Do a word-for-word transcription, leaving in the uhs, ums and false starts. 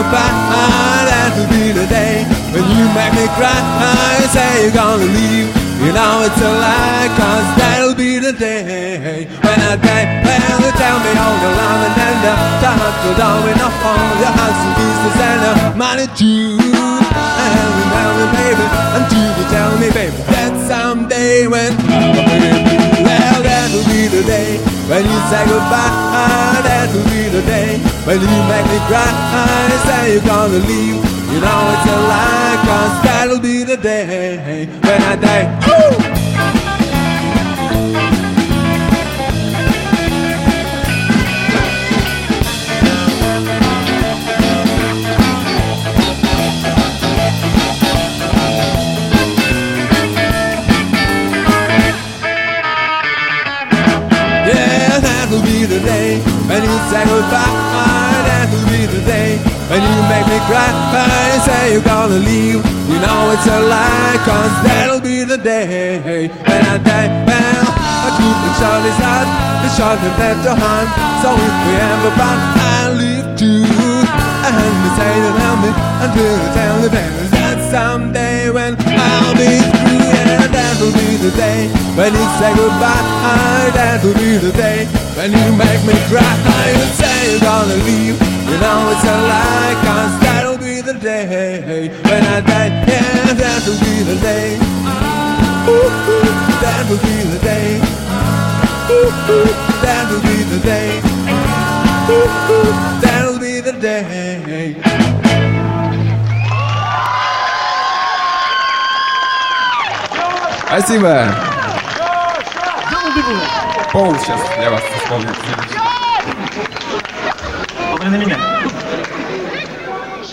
goodbye. That'll be the day when you make me cry and say you're gonna leave. You know it's a lie, cause that'll be the day when I die. Well, you tell me all the love and then the time to down enough all your house and pieces and the money too. And you tell me, baby, until you tell me, baby, that someday when well, that'll be the day when you say goodbye. That'll be the day when you make me cry and say you're gonna leave. You know it's a lie, cause that'll be the day when I die. Woo! Yeah, that'll be the day when you say goodbye. That'll be the day when you make me cry and say you're gonna leave. You know it's a lie, cause that'll be the day when I die. Well, I keep the short is hard, the short is left to hand. So if we ever part, I'll live too. And you say to tell me until you tell me, baby, that someday when I'll be through. Yeah, that'll be the day when you say goodbye. That'll be the day when you make me cry and say you're gonna leave. You know it's a lie, cause that'll be the day when I die. Yeah, that'll be the day. Ooh, ooh, that'll be the day. Ooh, ooh, that'll be the day. Ooh, ooh, that'll be the day. Спасибо. Пол сейчас для вас исполнит. Смотри на меня.